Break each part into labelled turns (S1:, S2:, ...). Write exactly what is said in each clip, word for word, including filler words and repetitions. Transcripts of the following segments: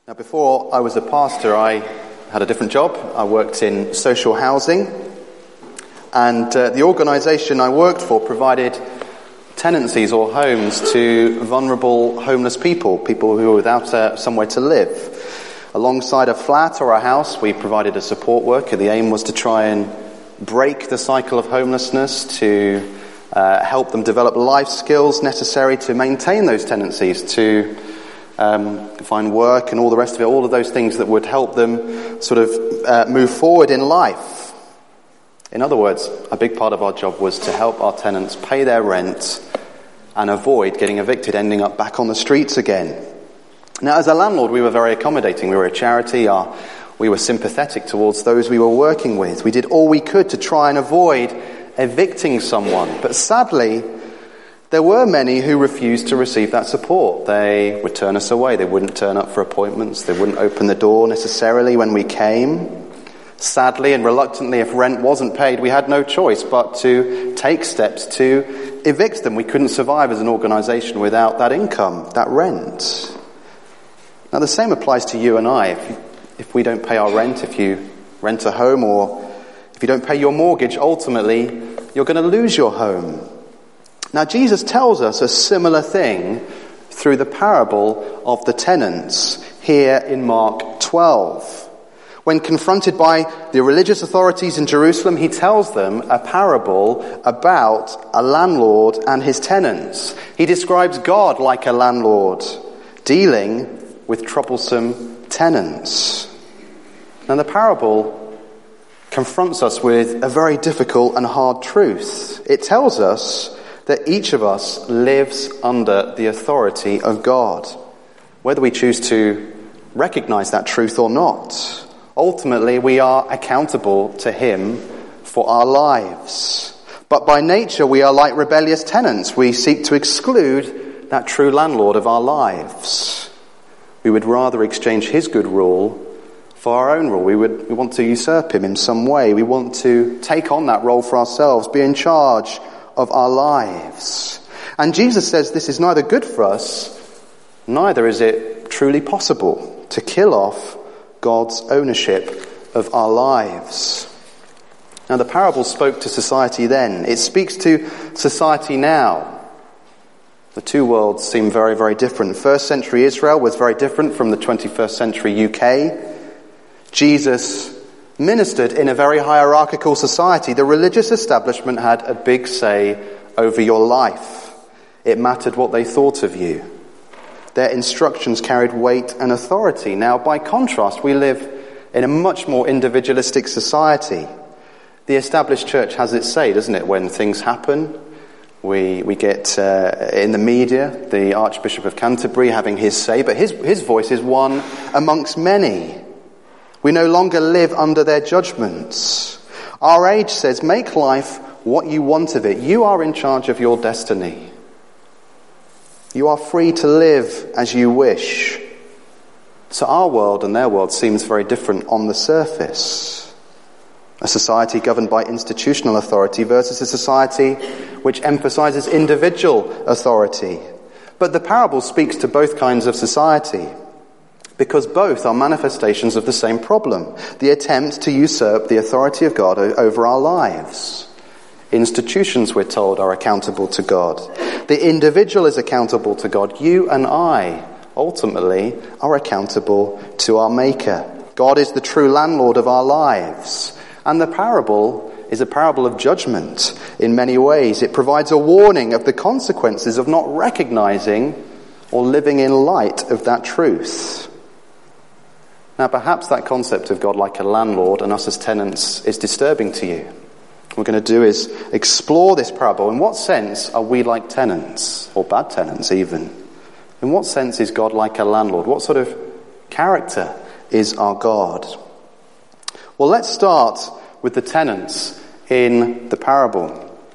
S1: Now, before I was a pastor, I had a different job. I worked in social housing, and uh, the organisation I worked for provided tenancies or homes to vulnerable homeless people, people who were without uh, somewhere to live. Alongside a flat or a house, we provided a support worker. The aim was to try and break the cycle of homelessness, to uh, help them develop life skills necessary to maintain those tenancies, to Um, find work and all the rest of it, all of those things that would help them sort of uh, move forward in life. In other words, a big part of our job was to help our tenants pay their rent and avoid getting evicted, ending up back on the streets again. Now, as a landlord, we were very accommodating. We were a charity. Our, we were sympathetic towards those we were working with. We did all we could to try and avoid evicting someone. But sadly, there were many who refused to receive that support. They would turn us away. They wouldn't turn up for appointments. They wouldn't open the door necessarily when we came. Sadly and reluctantly, if rent wasn't paid, we had no choice but to take steps to evict them. We couldn't survive as an organisation without that income, that rent. Now, the same applies to you and I. If, you, if we don't pay our rent, if you rent a home, or if you don't pay your mortgage, ultimately, you're going to lose your home. Now, Jesus tells us a similar thing through the parable of the tenants here in Mark twelve. When confronted by the religious authorities in Jerusalem, he tells them a parable about a landlord and his tenants. He describes God like a landlord dealing with troublesome tenants. Now, the parable confronts us with a very difficult and hard truth. It tells us that each of us lives under the authority of God, whether we choose to recognize that truth or not. Ultimately, we are accountable to him for our lives. But by nature, we are like rebellious tenants. We seek to exclude that true landlord of our lives. We would rather exchange his good rule for our own rule. We would we want to usurp him in some way. We want to take on that role for ourselves, be in charge of our lives. And Jesus says this is neither good for us, neither is it truly possible to kill off God's ownership of our lives. Now, the parable spoke to society then. It speaks to society now. The two worlds seem very, very different. First century Israel was very different from the twenty-first century U K. Jesus ministered in a very hierarchical society. The religious establishment had a big say over your life. It mattered what they thought of you. Their instructions carried weight and authority. Now, by contrast, we live in a much more individualistic society. The established church has its say, doesn't it? When things happen, we we get uh, in the media the Archbishop of Canterbury having his say, but his his voice is one amongst many. We no longer live under their judgments. Our age says, make life what you want of it. You are in charge of your destiny. You are free to live as you wish. So our world and their world seems very different on the surface. A society governed by institutional authority versus a society which emphasizes individual authority. But the parable speaks to both kinds of society, because both are manifestations of the same problem, the attempt to usurp the authority of God over our lives. Institutions, we're told, are accountable to God. The individual is accountable to God. You and I, ultimately, are accountable to our Maker. God is the true landlord of our lives. And the parable is a parable of judgment in many ways. It provides a warning of the consequences of not recognizing or living in light of that truth. Now, perhaps that concept of God like a landlord and us as tenants is disturbing to you. What we're going to do is explore this parable. In what sense are we like tenants, or bad tenants even? In what sense is God like a landlord? What sort of character is our God? Well, let's start with the tenants in the parable.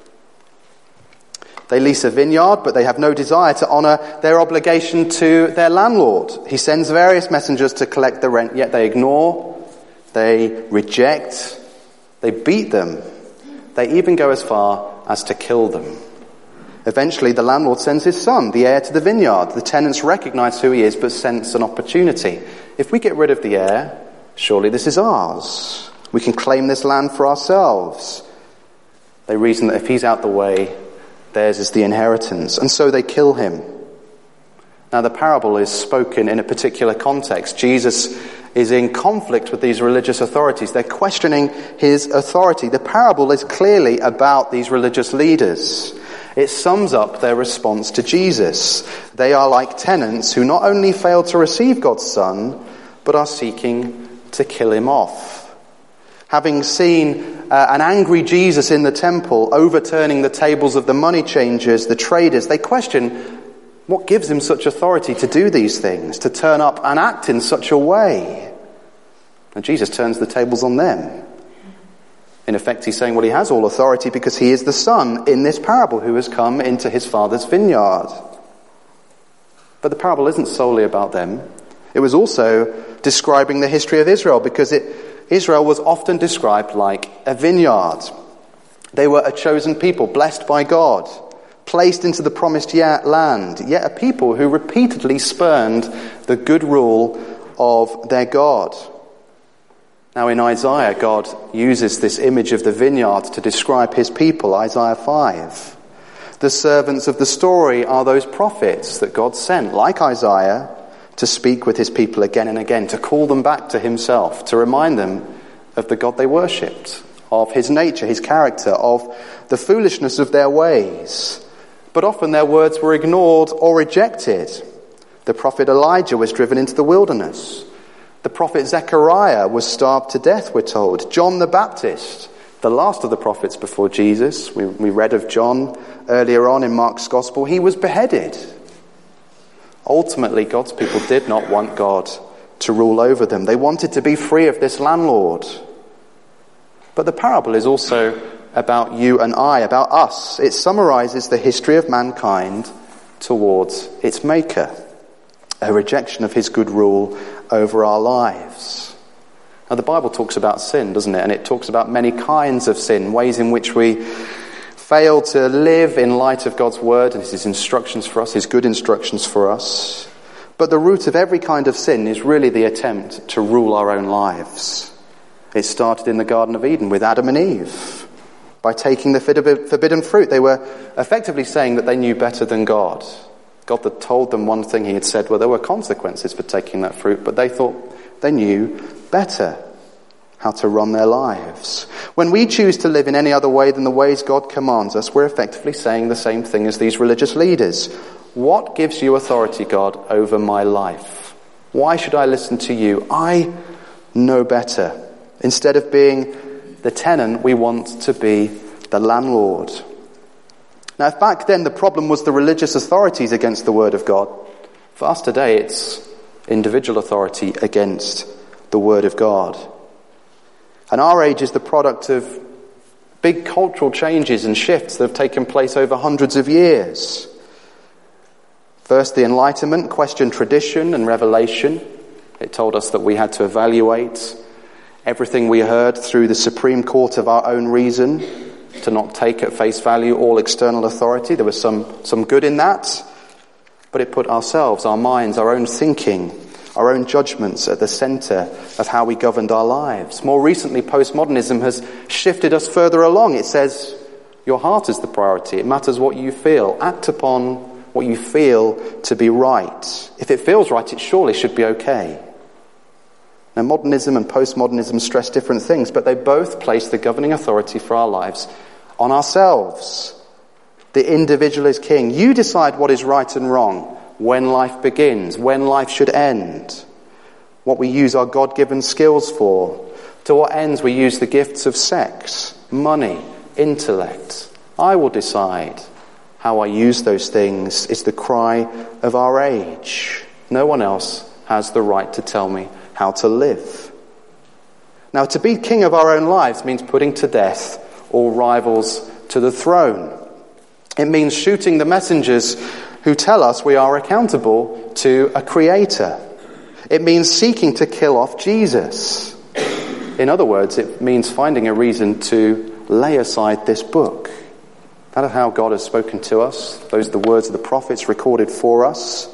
S1: They lease a vineyard, but they have no desire to honour their obligation to their landlord. He sends various messengers to collect the rent, yet they ignore, they reject, they beat them. They even go as far as to kill them. Eventually, the landlord sends his son, the heir to the vineyard. The tenants recognise who he is, but sense an opportunity. if we get rid of the heir, surely this is ours. We can claim this land for ourselves. They reason that if he's out the way, theirs is the inheritance. And so they kill him. Now the parable is spoken in a particular context. Jesus is in conflict with these religious authorities. They're questioning his authority. The parable is clearly about these religious leaders. It sums up their response to Jesus. They are like tenants who not only fail to receive God's Son, but are seeking to kill him off. Having seen uh, an angry Jesus in the temple overturning the tables of the money changers, the traders, they question what gives him such authority to do these things, to turn up and act in such a way. And Jesus turns the tables on them. In effect, he's saying, well, he has all authority because he is the Son in this parable who has come into his Father's vineyard. But the parable isn't solely about them. It was also describing the history of Israel, because it, Israel was often described like a vineyard. They were a chosen people, blessed by God, placed into the promised land, yet a people who repeatedly spurned the good rule of their God. Now in Isaiah, God uses this image of the vineyard to describe his people, Isaiah five. The servants of the story are those prophets that God sent, like Isaiah, to speak with his people again and again, to call them back to himself, to remind them of the God they worshipped, of his nature, his character, of the foolishness of their ways. But often their words were ignored or rejected. The prophet Elijah was driven into the wilderness. The prophet Zechariah was starved to death, we're told. John the Baptist, the last of the prophets before Jesus, we, we read of John earlier on in Mark's Gospel, he was beheaded. Ultimately, God's people did not want God to rule over them. They wanted to be free of this landlord. But the parable is also about you and I, about us. It summarizes the history of mankind towards its maker, a rejection of his good rule over our lives. Now, the Bible talks about sin, doesn't it? And it talks about many kinds of sin, ways in which we fail to live in light of God's word and his instructions for us, his good instructions for us. But the root of every kind of sin is really the attempt to rule our own lives. It started in the Garden of Eden with Adam and Eve. By taking the forbidden fruit, they were effectively saying that they knew better than God. God had told them one thing, he had said, well, there were consequences for taking that fruit, but they thought they knew better how to run their lives. When we choose to live in any other way than the ways God commands us, we're effectively saying the same thing as these religious leaders. What gives you authority, God, over my life? Why should I listen to you? I know better. Instead of being the tenant, we want to be the landlord. Now, if back then the problem was the religious authorities against the word of God, for us today it's individual authority against the word of God. And our age is the product of big cultural changes and shifts that have taken place over hundreds of years. First, the Enlightenment questioned tradition and revelation. It told us that we had to evaluate everything we heard through the supreme court of our own reason, to not take at face value all external authority. There was some, some good in that, but it put ourselves, our minds, our own thinking, our own judgments at the centre of how we governed our lives. More recently, postmodernism has shifted us further along. It says your heart is the priority. It matters what you feel. Act upon what you feel to be right. If it feels right, it surely should be okay. Now, modernism and postmodernism stress different things, but they both place the governing authority for our lives on ourselves. The individual is king. You decide what is right and wrong, when life begins, when life should end, what we use our God-given skills for, to what ends we use the gifts of sex, money, intellect. I will decide how I use those things. Is the cry of our age. No one else has the right to tell me how to live. Now, to be king of our own lives means putting to death all rivals to the throne. It means shooting the messengers who tell us we are accountable to a creator. It means seeking to kill off Jesus. In other words, it means finding a reason to lay aside this book. That is how God has spoken to us. Those are the words of the prophets recorded for us.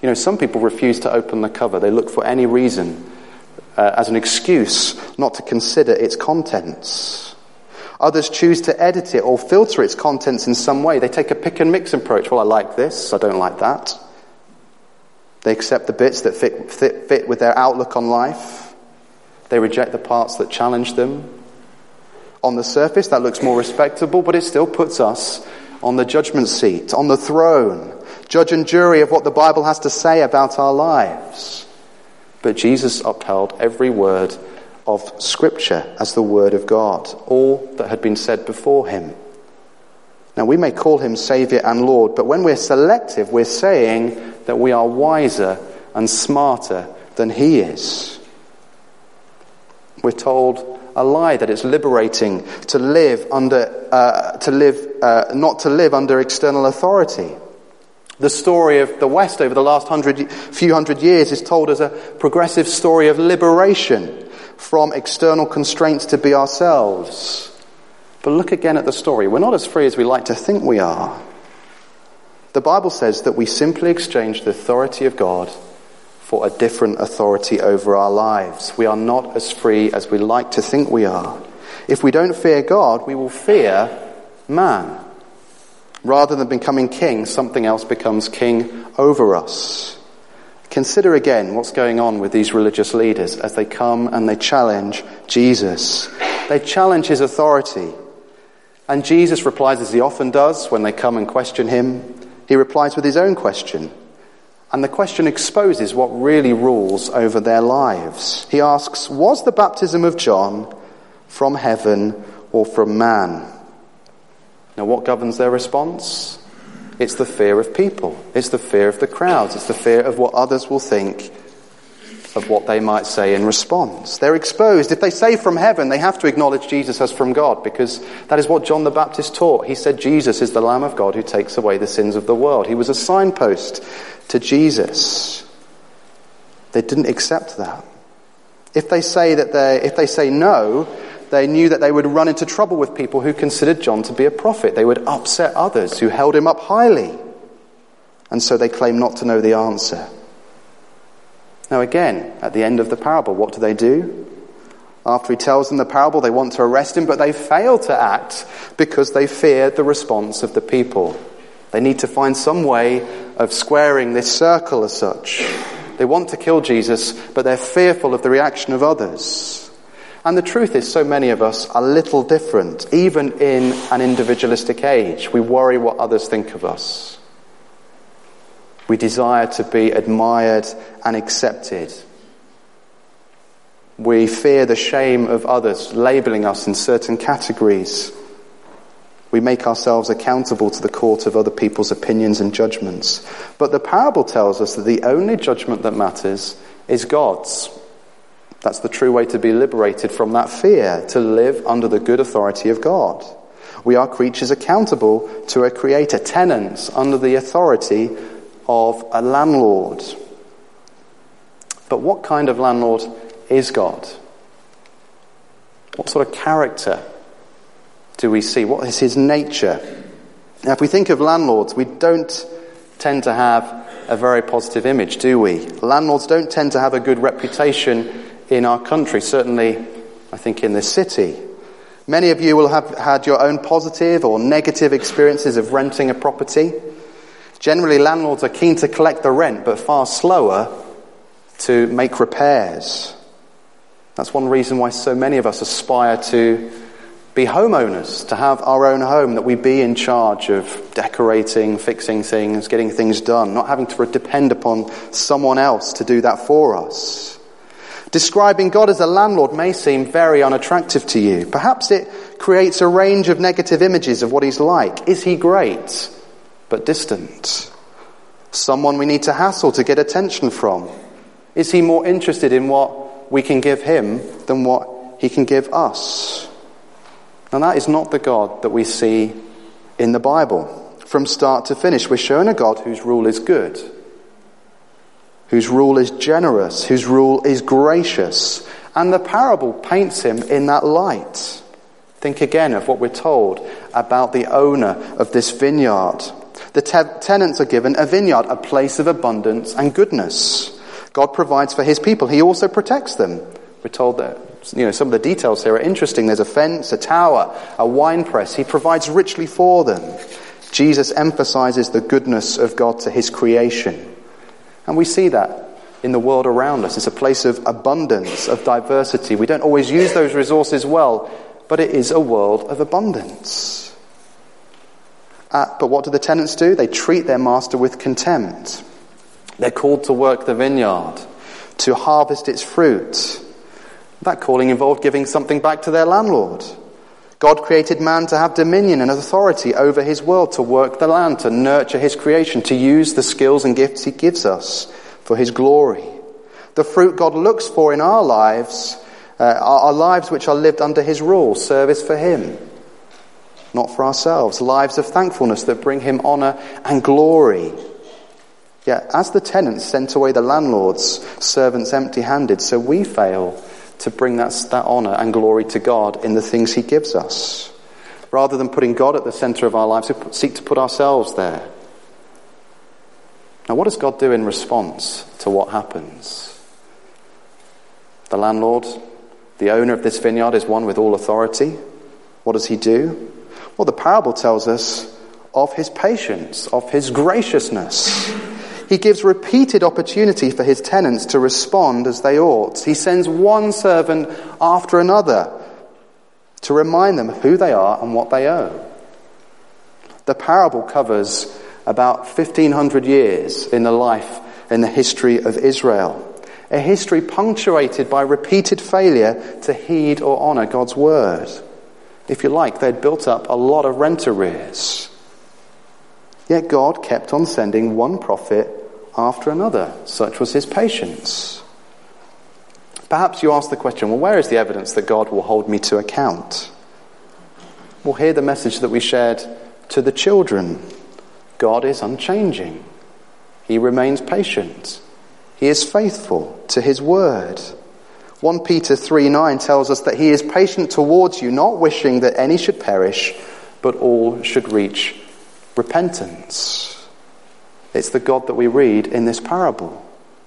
S1: You know, some people refuse to open the cover. They look for any reason uh, as an excuse not to consider its contents. Others choose to edit it or filter its contents in some way. They take a pick and mix approach. Well, I like this, I don't like that. They accept the bits that fit, fit, fit with their outlook on life. They reject the parts that challenge them. On the surface, that looks more respectable, but it still puts us on the judgment seat, on the throne, judge and jury of what the Bible has to say about our lives. But Jesus upheld every word of Scripture as the Word of God, all that had been said before him. Now, we may call him Saviour and Lord, but when we're selective, we're saying that we are wiser and smarter than he is. We're told a lie that it's liberating to live under, uh, to live, uh, not to live under external authority. The story of the West over the last hundred, few hundred years is told as a progressive story of liberation from external constraints to be ourselves. But look again at the story. We're not as free as we like to think we are. The Bible says that we simply exchange the authority of God for a different authority over our lives. We are not as free as we like to think we are. If we don't fear God, we will fear man. Rather than becoming king, something else becomes king over us. Consider again what's going on with these religious leaders as they come and they challenge Jesus. They challenge his authority. And Jesus replies, as he often does when they come and question him, he replies with his own question. And the question exposes what really rules over their lives. He asks, was the baptism of John from heaven or from man? Now, what governs their response? It's the fear of people. It's the fear of the crowds. It's the fear of what others will think of what they might say in response. They're exposed. If they say from heaven, they have to acknowledge Jesus as from God, because that is what John the Baptist taught. He said Jesus is the Lamb of God who takes away the sins of the world. He was a signpost to Jesus. They didn't accept that. If they say that they, if they say no, they knew that they would run into trouble with people who considered John to be a prophet. They would upset others who held him up highly. And so they claim not to know the answer. Now again, at the end of the parable, what do they do? After he tells them the parable, they want to arrest him, but they fail to act because they fear the response of the people. They need to find some way of squaring this circle as such. They want to kill Jesus, but they're fearful of the reaction of others. And the truth is, so many of us are little different, even in an individualistic age. We worry what others think of us. We desire to be admired and accepted. We fear the shame of others labeling us in certain categories. We make ourselves accountable to the court of other people's opinions and judgments. But the parable tells us that the only judgment that matters is God's. That's the true way to be liberated from that fear, to live under the good authority of God. We are creatures accountable to a creator, tenants under the authority of a landlord. But what kind of landlord is God? What sort of character do we see? What is his nature? Now, if we think of landlords, we don't tend to have a very positive image, do we? Landlords don't tend to have a good reputation in our country, certainly I think in this city. Many of you will have had your own positive or negative experiences of renting a property. Generally, landlords are keen to collect the rent, but far slower to make repairs. That's one reason why so many of us aspire to be homeowners, to have our own home, that we be in charge of decorating, fixing things, getting things done, not having to depend upon someone else to do that for us. Describing God as a landlord may seem very unattractive to you. Perhaps it creates a range of negative images of what he's like. Is he great, but distant? Someone we need to hassle to get attention from? Is he more interested in what we can give him than what he can give us? Now, that is not the God that we see in the Bible. From start to finish, we're shown a God whose rule is good, whose rule is generous, whose rule is gracious. And the parable paints him in that light. Think again of what we're told about the owner of this vineyard. The te- tenants are given a vineyard, a place of abundance and goodness. God provides for his people. He also protects them. We're told that, you know, some of the details here are interesting. There's a fence, a tower, a winepress. He provides richly for them. Jesus emphasizes the goodness of God to his creation. And we see that in the world around us. It's a place of abundance, of diversity. We don't always use those resources well, but it is a world of abundance. Uh, but what do the tenants do? They treat their master with contempt. They're called to work the vineyard, to harvest its fruit. That calling involved giving something back to their landlord. God created man to have dominion and authority over his world, to work the land, to nurture his creation, to use the skills and gifts he gives us for his glory. The fruit God looks for in our lives, uh, are, are lives which are lived under his rule, service for him, not for ourselves. Lives of thankfulness that bring him honour and glory. Yet, as the tenants sent away the landlord's servants empty-handed, so we fail to bring that, that honour and glory to God in the things he gives us. Rather than putting God at the centre of our lives, we seek to put ourselves there. Now, what does God do in response to what happens? The landlord, the owner of this vineyard, is one with all authority. What does he do? Well, the parable tells us of his patience, of his graciousness. He gives repeated opportunity for his tenants to respond as they ought. He sends one servant after another to remind them of who they are and what they owe. The parable covers about fifteen hundred years in the life and the history of Israel. A history punctuated by repeated failure to heed or honour God's word. If you like, they'd built up a lot of rent arrears. Yet God kept on sending one prophet after another. Such was his patience. Perhaps you ask the question, well, where is the evidence that God will hold me to account? Well, hear the message that we shared to the children. God is unchanging. He remains patient. He is faithful to his word. First Peter three nine tells us that he is patient towards you, not wishing that any should perish, but all should reach repentance. It's the God that we read in this parable.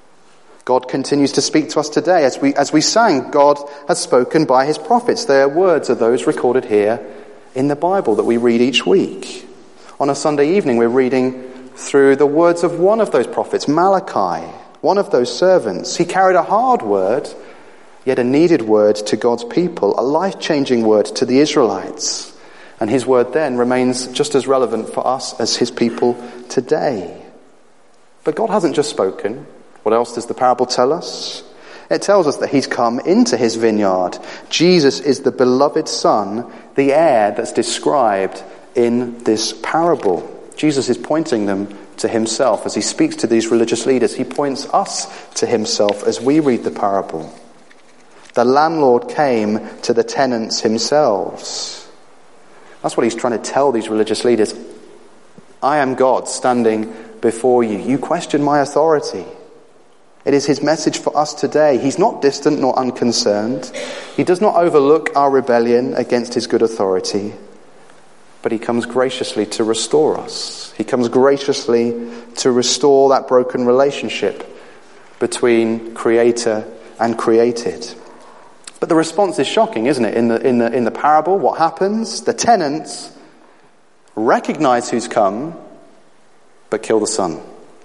S1: God continues to speak to us today. As we, as we sang, God has spoken by his prophets. Their words are those recorded here in the Bible that we read each week. On a Sunday evening, we're reading through the words of one of those prophets, Malachi, one of those servants. He carried a hard word, yet a needed word to God's people, a life-changing word to the Israelites. And his word then remains just as relevant for us as his people today. But God hasn't just spoken. What else does the parable tell us? It tells us that he's come into his vineyard. Jesus is the beloved Son, the heir that's described in this parable. Jesus is pointing them to himself. As he speaks to these religious leaders, he points us to himself as we read the parable. The landlord came to the tenants themselves. That's what he's trying to tell these religious leaders. I am God standing before you. You question my authority. It is his message for us today. He's not distant nor unconcerned. He does not overlook our rebellion against his good authority. But he comes graciously to restore us. He comes graciously to restore that broken relationship between creator and created. But the response is shocking, isn't it? In the, in the, in the parable, what happens? The tenants recognize who's come, but kill the son.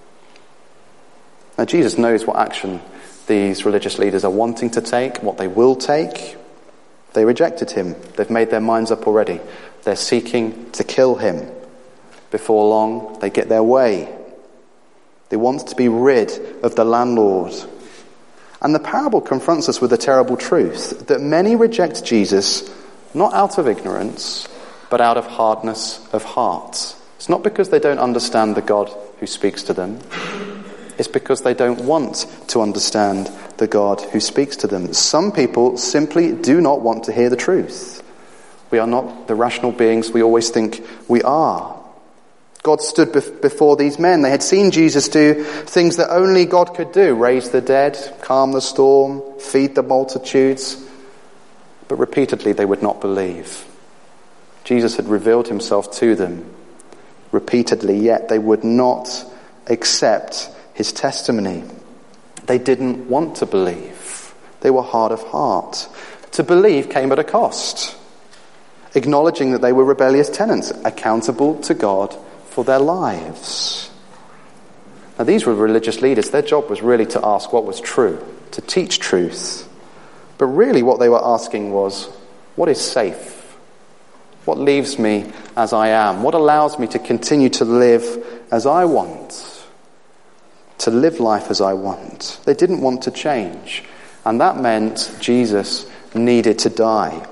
S1: Now, Jesus knows what action these religious leaders are wanting to take, what they will take. They rejected him. They've made their minds up already. They're seeking to kill him. Before long, they get their way. They want to be rid of the landlord. And the parable confronts us with a terrible truth, that many reject Jesus not out of ignorance, but out of hardness of heart. It's not because they don't understand the God who speaks to them. It's because they don't want to understand the God who speaks to them. Some people simply do not want to hear the truth. We are not the rational beings we always think we are. God stood bef- before these men. They had seen Jesus do things that only God could do. Raise the dead, calm the storm, feed the multitudes. But repeatedly they would not believe. Jesus had revealed himself to them. repeatedly, yet they would not accept his testimony. They didn't want to believe. They were hard of heart. To believe came at a cost, acknowledging that they were rebellious tenants, accountable to God for their lives. Now, these were religious leaders. Their job was really to ask what was true, to teach truth. But really what they were asking was, what is safe? What leaves me as I am? What allows me to continue to live as I want? To live life as I want. They didn't want to change. And that meant Jesus needed to die.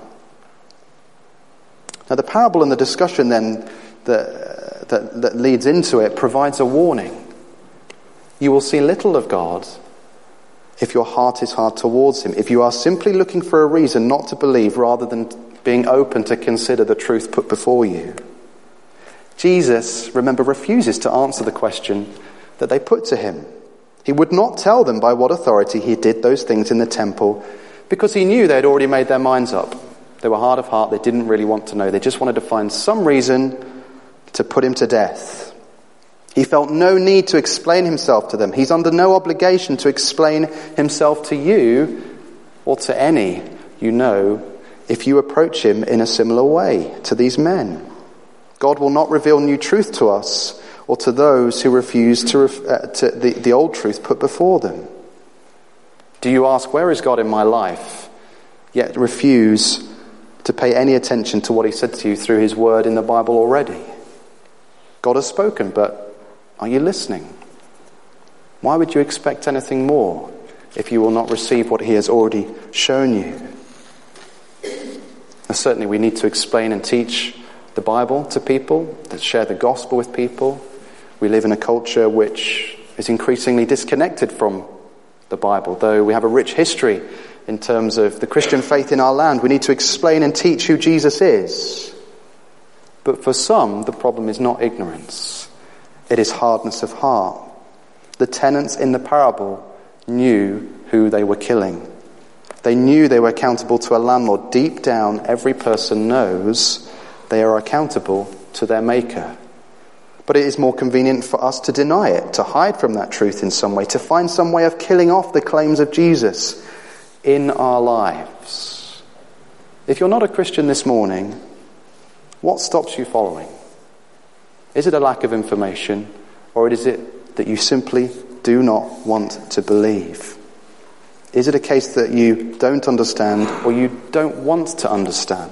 S1: Now the parable and the discussion then that, that, that leads into it provides a warning. You will see little of God if your heart is hard towards him. If you are simply looking for a reason not to believe rather than being open to consider the truth put before you. Jesus, remember, refuses to answer the question that they put to him. He would not tell them by what authority he did those things in the temple because he knew they had already made their minds up. They were hard of heart. They didn't really want to know. They just wanted to find some reason to put him to death. He felt no need to explain himself to them. He's under no obligation to explain himself to you or to any you know if you approach him in a similar way to these men. God will not reveal new truth to us or to those who refuse to, ref- uh, to the, the old truth put before them. Do you ask, where is God in my life? Yet refuse to pay any attention to what he said to you through his word in the Bible already. God has spoken, but are you listening? Why would you expect anything more if you will not receive what he has already shown you? Now, certainly we need to explain and teach the Bible to people, to share the gospel with people. We live in a culture which is increasingly disconnected from the Bible. Though we have a rich history in terms of the Christian faith in our land, we need to explain and teach who Jesus is. But for some, the problem is not ignorance. It is hardness of heart. The tenants in the parable knew who they were killing. They knew they were accountable to a landlord. Deep down, every person knows they are accountable to their maker. But it is more convenient for us to deny it, to hide from that truth in some way, to find some way of killing off the claims of Jesus in our lives. If you're not a Christian this morning, what stops you following? Is it a lack of information, or is it that you simply do not want to believe? Is it a case that you don't understand or you don't want to understand?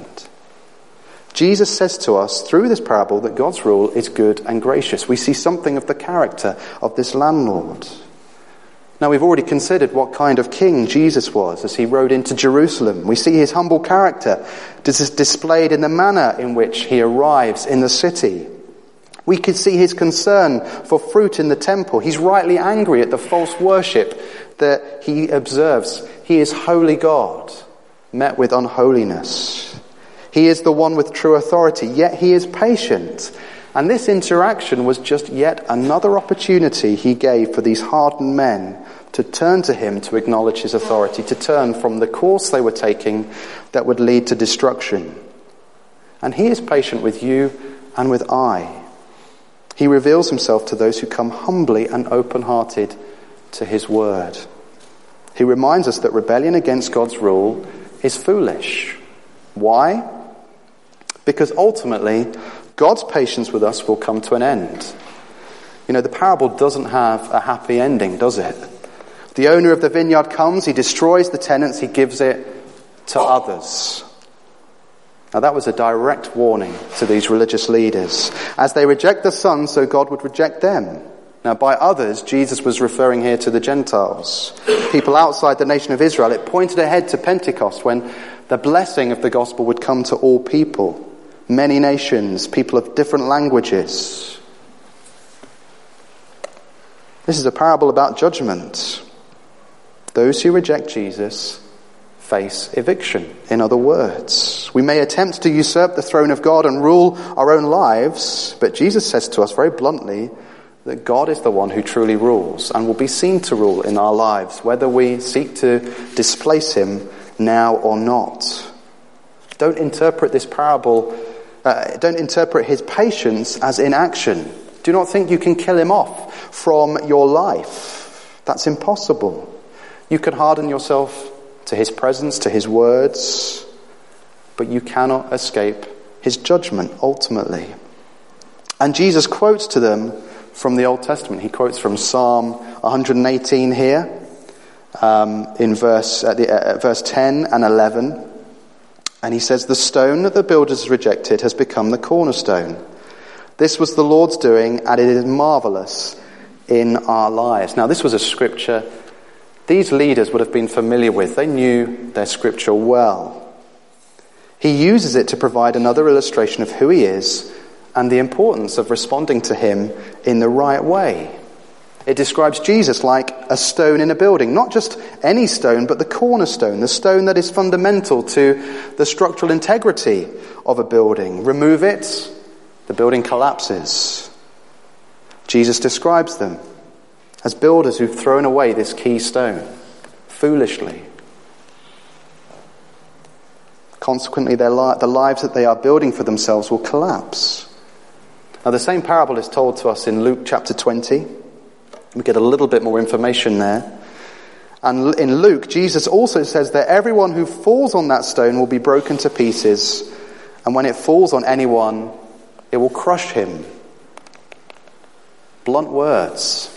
S1: Jesus says to us through this parable that God's rule is good and gracious. We see something of the character of this landlord. Now, we've already considered what kind of king Jesus was as he rode into Jerusalem. We see his humble character displayed in the manner in which he arrives in the city. We could see his concern for fruit in the temple. He's rightly angry at the false worship that he observes. He is holy God, met with unholiness. He is the one with true authority, yet he is patient. And this interaction was just yet another opportunity he gave for these hardened men to turn to him to acknowledge his authority, to turn from the course they were taking that would lead to destruction. And he is patient with you and with I. He reveals himself to those who come humbly and open-hearted to his word. He reminds us that rebellion against God's rule is foolish. Why? Because ultimately, God's patience with us will come to an end. You know, the parable doesn't have a happy ending, does it? The owner of the vineyard comes, he destroys the tenants, he gives it to others. Now that was a direct warning to these religious leaders. As they reject the Son, so God would reject them. Now by others, Jesus was referring here to the Gentiles, people outside the nation of Israel. It pointed ahead to Pentecost when the blessing of the gospel would come to all people. Many nations, people of different languages. This is a parable about judgment. Those who reject Jesus face eviction, in other words. We may attempt to usurp the throne of God and rule our own lives, but Jesus says to us very bluntly that God is the one who truly rules and will be seen to rule in our lives, whether we seek to displace him now or not. Don't interpret this parable uh, don't interpret his patience as inaction. Do not think you can kill him off from your life. That's impossible. You can harden yourself to his presence, to his words, but you cannot escape his judgment ultimately. And Jesus quotes to them from the Old Testament. He quotes from Psalm one hundred eighteen here, um, in verse at the, uh, verse ten and eleven. And he says, "The stone that the builders rejected has become the cornerstone. This was the Lord's doing, and it is marvelous in our lives." Now, this was a scripture these leaders would have been familiar with. They knew their scripture well. He uses it to provide another illustration of who he is and the importance of responding to him in the right way. It describes Jesus like a stone in a building, not just any stone, but the cornerstone, the stone that is fundamental to the structural integrity of a building. Remove it, the building collapses. Jesus describes them as builders who've thrown away this key stone, foolishly. Consequently, their li- the lives that they are building for themselves will collapse. Now, the same parable is told to us in Luke chapter twenty. We get a little bit more information there. And in Luke, Jesus also says that everyone who falls on that stone will be broken to pieces, and when it falls on anyone, it will crush him. Blunt words.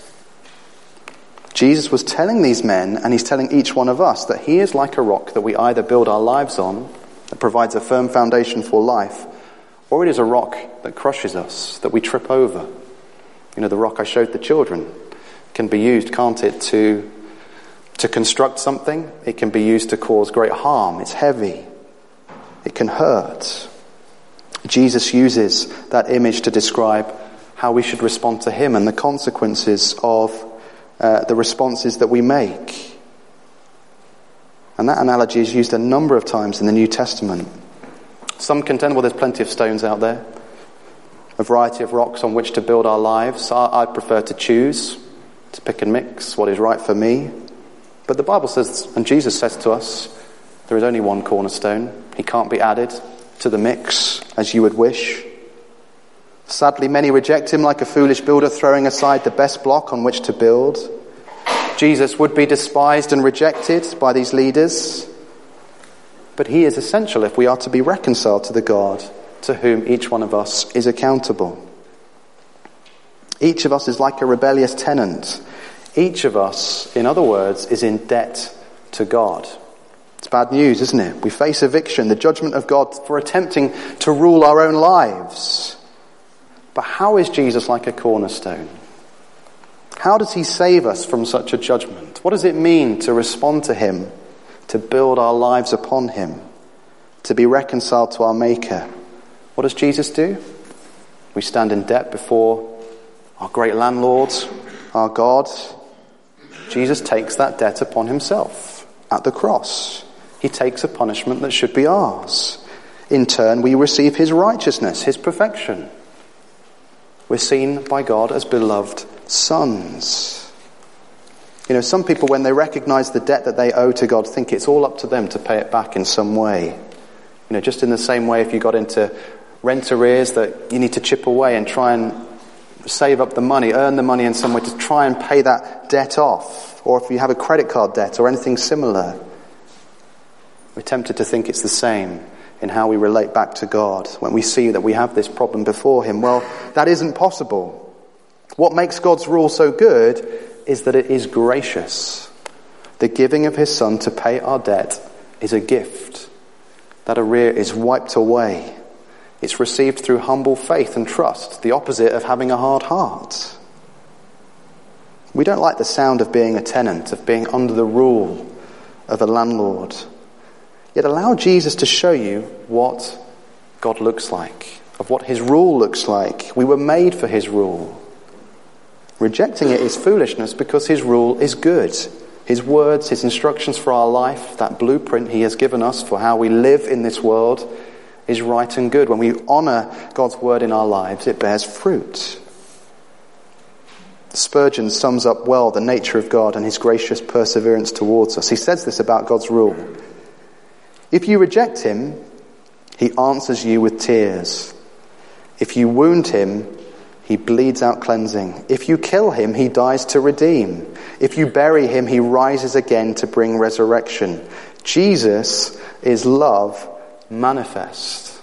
S1: Jesus was telling these men, and he's telling each one of us, that he is like a rock that we either build our lives on, that provides a firm foundation for life, or it is a rock that crushes us, that we trip over. You know, the rock I showed the children can be used, can't it, to, to construct something. It can be used to cause great harm. It's heavy. It can hurt. Jesus uses that image to describe how we should respond to him and the consequences of uh, the responses that we make. And that analogy is used a number of times in the New Testament. Some contend, well, there's plenty of stones out there, a variety of rocks on which to build our lives. I, I prefer to choose, to pick and mix what is right for me. But the Bible says, and Jesus says to us, there is only one cornerstone. He can't be added to the mix as you would wish. Sadly, many reject him like a foolish builder throwing aside the best block on which to build. Jesus would be despised and rejected by these leaders, but he is essential if we are to be reconciled to the God to whom each one of us is accountable. Each of us is like a rebellious tenant. Each of us, in other words, is in debt to God. It's bad news, isn't it? We face eviction, the judgment of God for attempting to rule our own lives. But how is Jesus like a cornerstone? How does he save us from such a judgment? What does it mean to respond to him, to build our lives upon him, to be reconciled to our Maker? What does Jesus do? We stand in debt before our great landlord, our God. Jesus takes that debt upon himself at the cross. He takes a punishment that should be ours. In turn, we receive his righteousness, his perfection. We're seen by God as beloved sons. You know, some people, when they recognize the debt that they owe to God, think it's all up to them to pay it back in some way. You know, just in the same way if you got into rent arrears that you need to chip away and try and save up the money, earn the money in some way to try and pay that debt off. Or if you have a credit card debt or anything similar. We're tempted to think it's the same in how we relate back to God when we see that we have this problem before him. Well, that isn't possible. What makes God's rule so good is that it is gracious. The giving of his Son to pay our debt is a gift. That arrear is wiped away. It's received through humble faith and trust, the opposite of having a hard heart. We don't like the sound of being a tenant, of being under the rule of a landlord. Yet allow Jesus to show you what God looks like, of what his rule looks like. We were made for his rule. Rejecting it is foolishness because his rule is good. His words, his instructions for our life, that blueprint he has given us for how we live in this world is right and good. When we honour God's word in our lives, it bears fruit. Spurgeon sums up well the nature of God and his gracious perseverance towards us. He says this about God's rule. If you reject him, he answers you with tears. If you wound him, he bleeds out cleansing. If you kill him, he dies to redeem. If you bury him, he rises again to bring resurrection. Jesus is love manifest.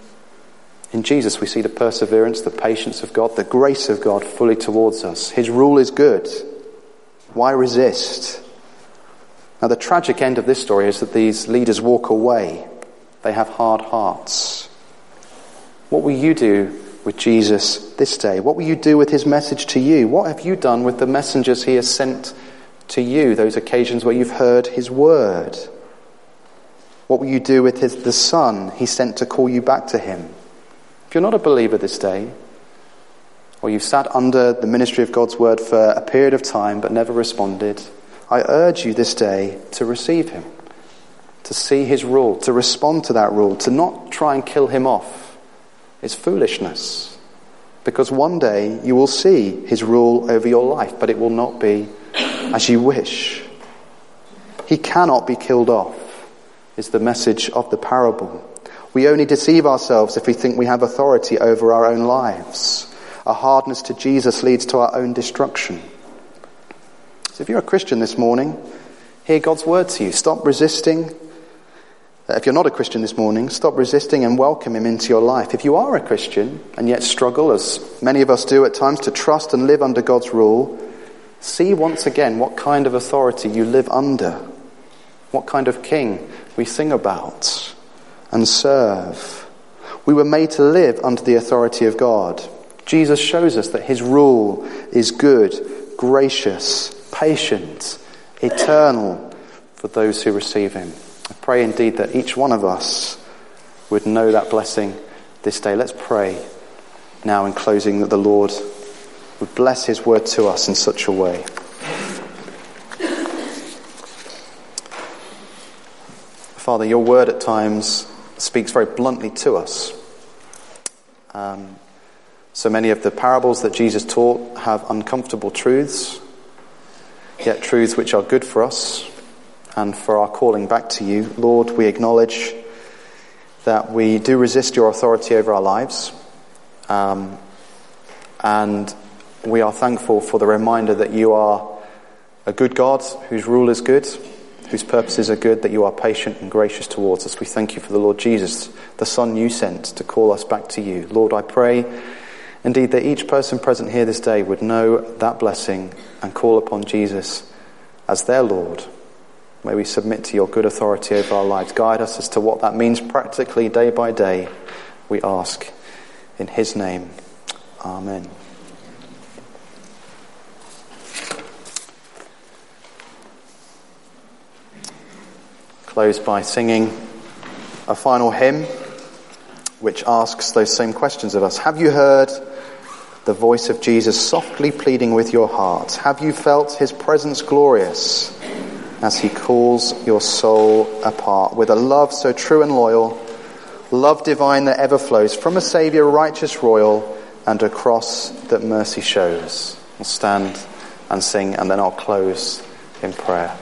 S1: In Jesus we see the perseverance, the patience of God, the grace of God fully towards us. His rule is good. Why resist? Now the tragic end of this story is that these leaders walk away. They have hard hearts. What will you do with Jesus this day? What will you do with his message to you? What have you done with the messengers he has sent to you, those occasions where you've heard his word? What will you do with his, the Son he sent to call you back to him? If you're not a believer this day, or you've sat under the ministry of God's word for a period of time but never responded, I urge you this day to receive him, to see his rule, to respond to that rule, to not try and kill him off. It's foolishness, because one day you will see his rule over your life, but it will not be as you wish. He cannot be killed off, is the message of the parable. We only deceive ourselves if we think we have authority over our own lives. A hardness to Jesus leads to our own destruction. So if you're a Christian this morning, hear God's word to you. Stop resisting. If you're not a Christian this morning, stop resisting and welcome him into your life. If you are a Christian and yet struggle, as many of us do at times, to trust and live under God's rule, see once again what kind of authority you live under, what kind of king we sing about and serve. We were made to live under the authority of God. Jesus shows us that his rule is good, gracious, patient, eternal for those who receive him. I pray indeed that each one of us would know that blessing this day. Let's pray now in closing that the Lord would bless his word to us in such a way. Father, your word at times speaks very bluntly to us. Um, so many of the parables that Jesus taught have uncomfortable truths, yet truths which are good for us and for our calling back to you. Lord, we acknowledge that we do resist your authority over our lives, um, and we are thankful for the reminder that you are a good God whose rule is good, whose purposes are good, that you are patient and gracious towards us. We thank you for the Lord Jesus, the Son you sent to call us back to you. Lord, I pray indeed that each person present here this day would know that blessing and call upon Jesus as their Lord. May we submit to your good authority over our lives. Guide us as to what that means practically day by day, we ask in his name. Amen. Close by singing a final hymn which asks those same questions of us. Have you heard the voice of Jesus softly pleading with your heart? Have you felt his presence glorious as he calls your soul apart with a love so true and loyal, love divine that ever flows from a Saviour righteous royal and a cross that mercy shows? We'll stand and sing, and then I'll close in prayer.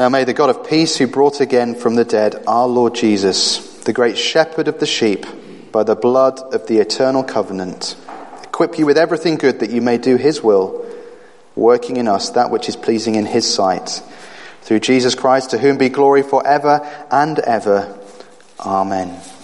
S1: Now may the God of peace, who brought again from the dead our Lord Jesus, the great shepherd of the sheep, by the blood of the eternal covenant, equip you with everything good that you may do his will, working in us that which is pleasing in his sight. Through Jesus Christ, to whom be glory forever and ever. Amen.